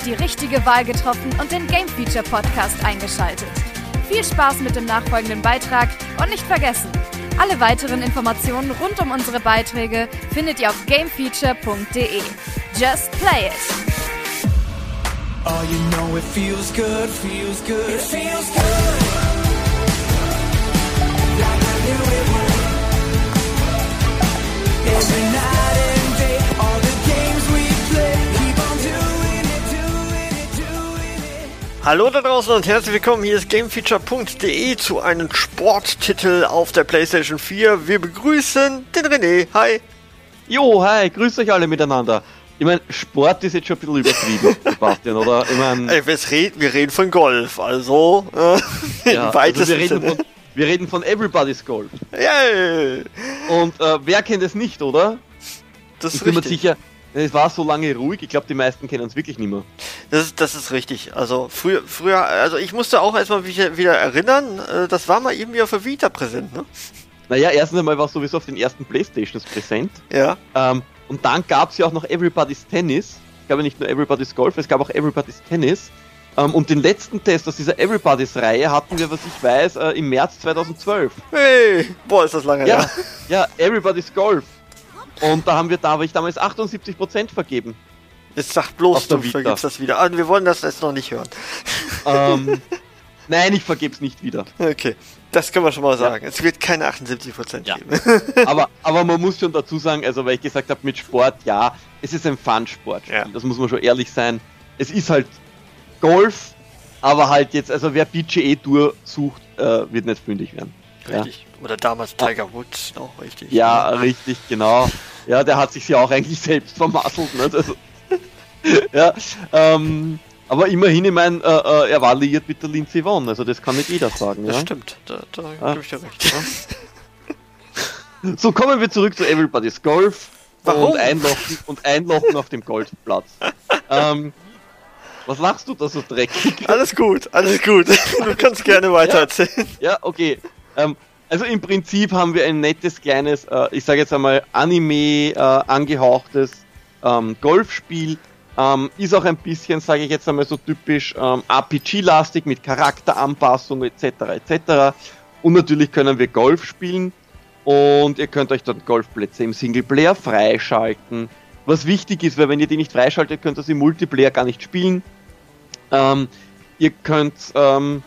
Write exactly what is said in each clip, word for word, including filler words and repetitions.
die richtige Wahl getroffen und den Game Feature Podcast eingeschaltet. Viel Spaß mit dem nachfolgenden Beitrag und nicht vergessen, alle weiteren Informationen rund um unsere Beiträge findet ihr auf gamefeature punkt de. Just play it! Oh, you know it feels good, feels good, it feels good. Like I knew it would. Every night and day, all the games we play, keep on doing it, doing it, doing it. Hallo da draußen und herzlich willkommen, hier ist gamefeature punkt de zu einem Sporttitel auf der PlayStation vier. Wir begrüßen den René, hi. Jo, hi, grüßt euch alle miteinander. Ich meine, Sport ist jetzt schon ein bisschen übertrieben, Sebastian, oder? Ich mein, Ey, wir, reden, wir reden von Golf, also äh, ja, im weitesten also wir reden Sinne. von, wir reden von Everybody's Golf. Yeah. Und äh, wer kennt es nicht, oder? Das Ich ist bin mir richtig. sicher, es war so lange ruhig, ich glaube, die meisten kennen es wirklich nicht mehr. Das ist, das ist richtig. Also früher, früher, also ich musste auch erstmal wieder, wieder erinnern, äh, das war mal irgendwie auf der Vita präsent, ne? Naja, erstens einmal war es sowieso auf den ersten Playstations präsent. Ja. Ähm, und dann gab es ja auch noch Everybody's Tennis. Ich glaube nicht nur Everybody's Golf, es gab auch Everybody's Tennis. Ähm, und den letzten Test aus dieser Everybody's-Reihe hatten wir, was ich weiß, äh, im März zweitausendzwölf. Hey, boah, ist das lange Ja, her. ja, Everybody's Golf. Und da haben wir, da habe ich damals achtundsiebzig Prozent vergeben. Jetzt sag bloß, Auf der du Vita. vergibst das wieder. Ah, wir wollen das jetzt noch nicht hören. Ähm, nein, ich vergebe es nicht wieder. Okay, das können wir schon mal sagen. Es wird keine achtundsiebzig Prozent Ja. geben. Aber, aber man muss schon dazu sagen, also weil ich gesagt habe, mit Sport, ja, es ist ein Fun-Sportspiel. Ja. Das muss man schon ehrlich sein. Es ist halt Golf, aber halt jetzt, also wer P G A Tour sucht, äh, wird nicht fündig werden. Richtig. Oder damals Tiger Woods noch, richtig. Ja, richtig, genau. Ja, der hat sich ja auch eigentlich selbst vermasselt, ne? Also, ja, ähm, aber immerhin, ich meine, äh, äh, er war liiert mit der Lindsey Vonn, also das kann nicht jeder sagen. Das Ja? stimmt, da, da Ah. gebe ich dir recht. So, kommen wir zurück zu Everybody's Golf. Warum? Und einlochen, und einlochen auf dem Golfplatz. ähm, was lachst du da so dreckig? Alles gut, alles gut. Du kannst gerne weiter erzählen. Ja, okay. Ähm, also im Prinzip haben wir ein nettes, kleines, äh, ich sage jetzt einmal Anime äh, angehauchtes ähm, Golfspiel. Ähm, ist auch ein bisschen, sage ich jetzt einmal so typisch ähm, R P G-lastig mit Charakteranpassung et cetera et cetera. Und natürlich können wir Golf spielen und ihr könnt euch dort Golfplätze im Singleplayer freischalten. Was wichtig ist, weil wenn ihr die nicht freischaltet, könnt ihr sie im Multiplayer gar nicht spielen. Ähm, ihr könnt ähm,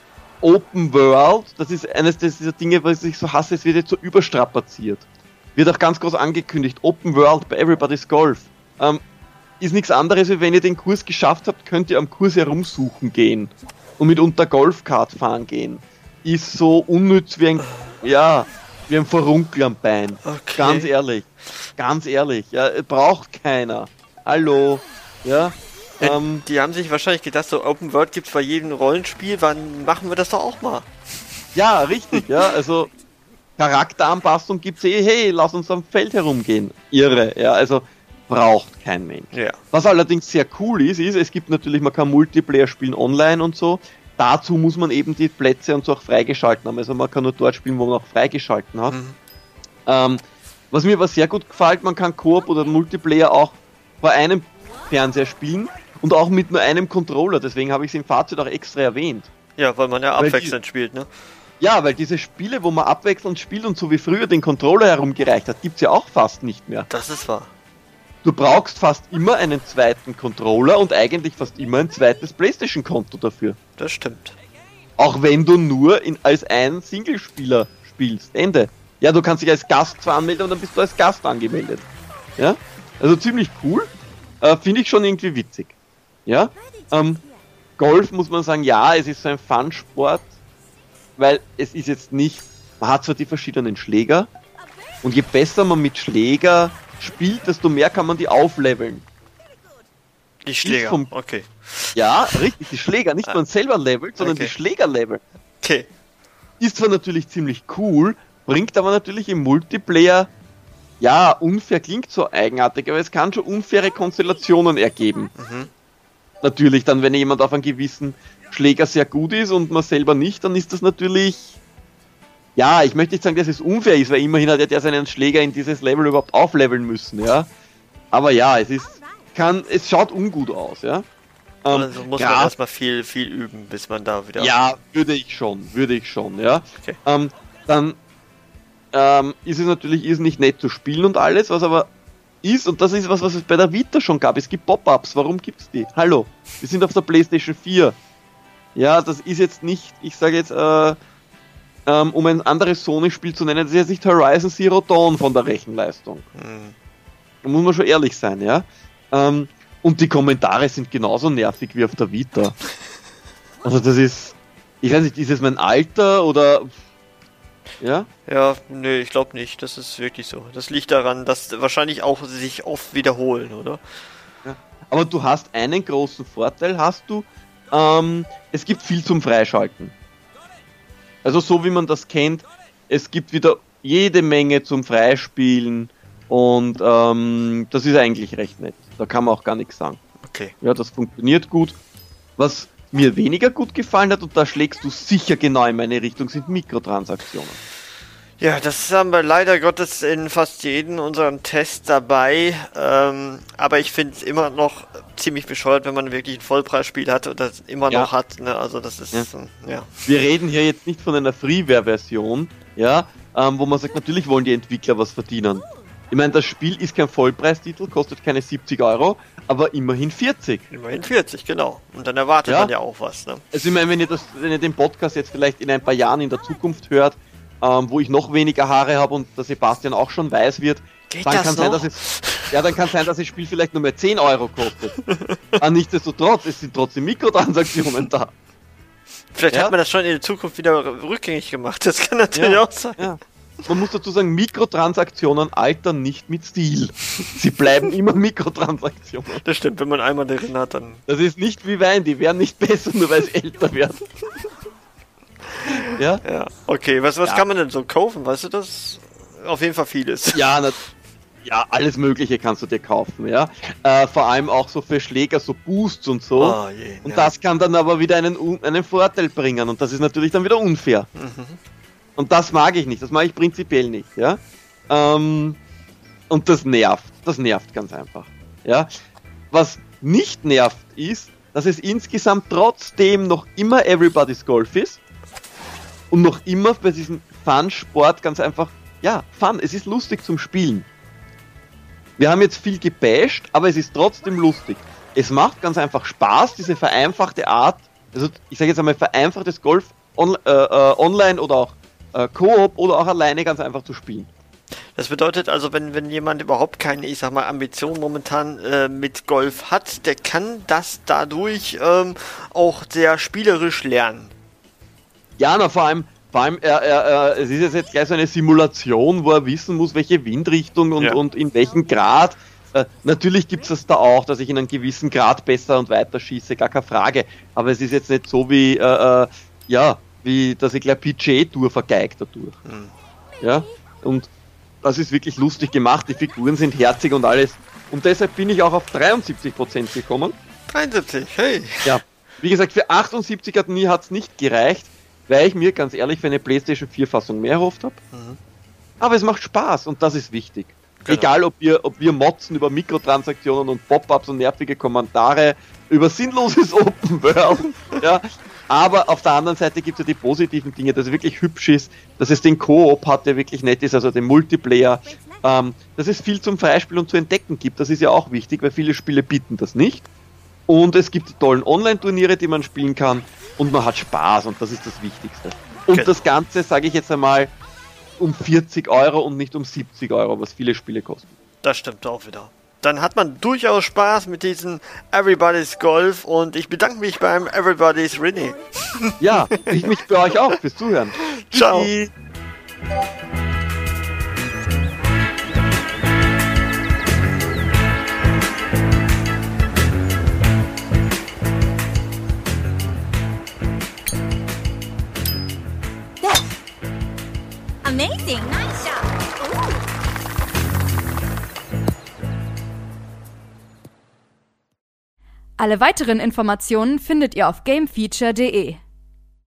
Open World, das ist eines dieser Dinge, was ich so hasse, es wird jetzt so überstrapaziert. Wird auch ganz groß angekündigt, Open World bei Everybody's Golf. Ähm, ist nichts anderes, wie wenn ihr den Kurs geschafft habt, könnt ihr am Kurs herumsuchen gehen und mitunter Golfkart fahren gehen. Ist so unnütz wie ein, ja, wie ein Verunkel am Bein. Okay. Ganz ehrlich, ganz ehrlich, ja, braucht keiner. Hallo, ja. Ähm, Die haben sich wahrscheinlich gedacht, so Open World gibt's bei jedem Rollenspiel, wann machen wir das doch auch mal? Ja, richtig, ja, also Charakteranpassung gibt's eh, hey, lass uns am Feld herumgehen. Irre, ja, also braucht kein Mensch. Ja. Was allerdings sehr cool ist, ist, es gibt natürlich, man kann Multiplayer spielen online und so, dazu muss man eben die Plätze und so auch freigeschalten haben, also man kann nur dort spielen, wo man auch freigeschalten hat. Mhm. Ähm, was mir aber sehr gut gefällt, man kann Koop oder Multiplayer auch bei einem Fernseher spielen und auch mit nur einem Controller, deswegen habe ich es im Fazit auch extra erwähnt. Ja, weil man ja Weil abwechselnd spielt, ne? Ja, weil diese Spiele, wo man abwechselnd spielt und so wie früher den Controller herumgereicht hat, gibt's ja auch fast nicht mehr. Das ist wahr. Du brauchst fast immer einen zweiten Controller und eigentlich fast immer ein zweites PlayStation-Konto dafür. Das stimmt. Auch wenn du nur in, als ein Singlespieler spielst. Ende. Ja, du kannst dich als Gast zwar anmelden, aber dann bist du als Gast angemeldet. Ja? Also ziemlich cool. Äh, Finde ich schon irgendwie witzig. Ja? Ähm, Golf muss man sagen, ja, es ist so ein Fun-Sport, weil es ist jetzt nicht, man hat zwar die verschiedenen Schläger und je besser man mit Schläger spielt, desto mehr kann man die aufleveln. Die Schläger, vom- okay. Ja, richtig, die Schläger, nicht man selber levelt, sondern Okay. die Schläger leveln. Okay. Ist zwar natürlich ziemlich cool, bringt aber natürlich im Multiplayer, ja, unfair klingt so eigenartig, aber es kann schon unfaire Konstellationen ergeben. Mhm. Natürlich dann, wenn jemand auf einen gewissen Schläger sehr gut ist und man selber nicht, dann ist das natürlich, ja, ich möchte nicht sagen, dass es unfair ist, weil immerhin hat ja der seinen Schläger in dieses Level überhaupt aufleveln müssen, ja. Aber ja, es ist, kann, es schaut ungut aus, ja. Ähm, Also muss Graf- man erstmal viel, viel üben, bis man da wieder... Ja, würde ich schon, würde ich schon, ja. Okay. Ähm, dann ähm, ist es natürlich irrsinnig nett zu spielen und alles, was aber ist, und das ist was, was es bei der Vita schon gab, es gibt Pop-Ups, warum gibt's die? Hallo, wir sind auf der PlayStation vier. Ja, das ist jetzt nicht, ich sage jetzt, äh, ähm, um ein anderes Sony-Spiel zu nennen, das ist jetzt nicht Horizon Zero Dawn von der Rechenleistung. Hm. Da muss man schon ehrlich sein, ja. Ähm, und die Kommentare sind genauso nervig wie auf der Vita. Also das ist, ich weiß nicht, ist es mein Alter oder, ja? Ja, nee, ich glaube nicht. Das ist wirklich so. Das liegt daran, dass wahrscheinlich auch sich oft wiederholen, oder? Ja. Aber du hast einen großen Vorteil, hast du, ähm, es gibt viel zum Freischalten. Also so wie man das kennt, es gibt wieder jede Menge zum Freispielen und ähm, das ist eigentlich recht nett. Da kann man auch gar nichts sagen. Okay. Ja, das funktioniert gut. Was mir weniger gut gefallen hat, und da schlägst du sicher genau in meine Richtung, sind Mikrotransaktionen. Ja, das haben wir leider Gottes in fast jedem unseren Tests dabei. Ähm, aber ich finde es immer noch ziemlich bescheuert, wenn man wirklich ein Vollpreisspiel hat und das immer Ja. noch hat. Ne? Also das ist, Ja. ja. ja. Wir reden hier jetzt nicht von einer Freeware-Version, ja, ähm, wo man sagt, natürlich wollen die Entwickler was verdienen. Ich meine, das Spiel ist kein Vollpreistitel, kostet keine siebzig Euro, aber immerhin vierzig. Immerhin vierzig, genau. Und dann erwartet Ja. man ja auch was. Ne? Also ich meine, wenn ihr, das, wenn ihr den Podcast jetzt vielleicht in ein paar Jahren in der Zukunft hört, ähm, wo ich noch weniger Haare habe und der Sebastian auch schon weiß wird, Geht dann das kann sein, noch? dass es, ja, dann kann sein, dass das Spiel vielleicht nur mehr zehn Euro kostet. Aber nichtsdestotrotz, es sind trotzdem Mikrotransaktionen da. Vielleicht Ja. hat man das schon in der Zukunft wieder rückgängig gemacht. Das kann natürlich Ja. auch sein. Ja. Man muss dazu sagen, Mikrotransaktionen altern nicht mit Stil. Sie bleiben immer Mikrotransaktionen. Das stimmt, wenn man einmal drin hat, dann... Das ist nicht wie Wein, die werden nicht besser, nur weil sie älter werden. Ja? Ja, okay. Was, was Ja. kann man denn so kaufen? Weißt du das? Auf jeden Fall vieles. Ja, na, ja, alles Mögliche kannst du dir kaufen, ja. Äh, vor allem auch so für Schläger, so Boosts und so. Oh je, und ja. das kann dann aber wieder einen, un- einen Vorteil bringen und das ist natürlich dann wieder unfair. Mhm. Und das mag ich nicht, das mag ich prinzipiell nicht, ja. Ähm, und das nervt, das nervt ganz einfach, ja. Was nicht nervt ist, dass es insgesamt trotzdem noch immer Everybody's Golf ist und noch immer bei diesem Fun-Sport ganz einfach, ja, Fun, es ist lustig zum Spielen. Wir haben jetzt viel gebasht, aber es ist trotzdem lustig. Es macht ganz einfach Spaß, diese vereinfachte Art, also ich sage jetzt einmal vereinfachtes Golf on, äh, äh, online oder auch äh, Koop oder auch alleine ganz einfach zu spielen. Das bedeutet also, wenn, wenn jemand überhaupt keine, ich sag mal, Ambition momentan äh, mit Golf hat, der kann das dadurch ähm, auch sehr spielerisch lernen. Ja, na, vor allem, vor allem er, er, er, es ist jetzt gleich so eine Simulation, wo er wissen muss, welche Windrichtung und, Ja. und in welchem Grad. Äh, natürlich gibt es das da auch, dass ich in einem gewissen Grad besser und weiter schieße, gar keine Frage. Aber es ist jetzt nicht so wie, äh, äh, ja, wie, dass ich gleich P G A-Tour vergeigt dadurch. Hm. Ja, und das ist wirklich lustig gemacht, die Figuren sind herzig und alles. Und deshalb bin ich auch auf dreiundsiebzig Prozent gekommen. dreiundsiebzig, hey. Ja, wie gesagt, für achtundsiebzig hat nie hat's nicht gereicht, weil ich mir ganz ehrlich für eine PlayStation vier Fassung mehr erhofft habe. Mhm. Aber es macht Spaß und das ist wichtig. Genau. Egal, ob wir, ob wir motzen über Mikrotransaktionen und Pop-ups und nervige Kommentare, über sinnloses Open World, ja. Aber auf der anderen Seite gibt es ja die positiven Dinge, dass es wirklich hübsch ist, dass es den Koop hat, der wirklich nett ist, also den Multiplayer, ähm, dass es viel zum Freispielen und zu entdecken gibt. Das ist ja auch wichtig, weil viele Spiele bieten das nicht. Und es gibt die tollen Online-Turniere, die man spielen kann und man hat Spaß und das ist das Wichtigste. Und Genau. das Ganze, sage ich jetzt einmal, um vierzig Euro und nicht um siebzig Euro, was viele Spiele kosten. Das stimmt auch wieder. Dann hat man durchaus Spaß mit diesem Everybody's Golf und ich bedanke mich beim Everybody's René. Ja, ich mich bei euch auch fürs Zuhören. Ciao. Tschüssi. Amazing! Nice shot! Ooh. Alle weiteren Informationen findet ihr auf gamefeature punkt de.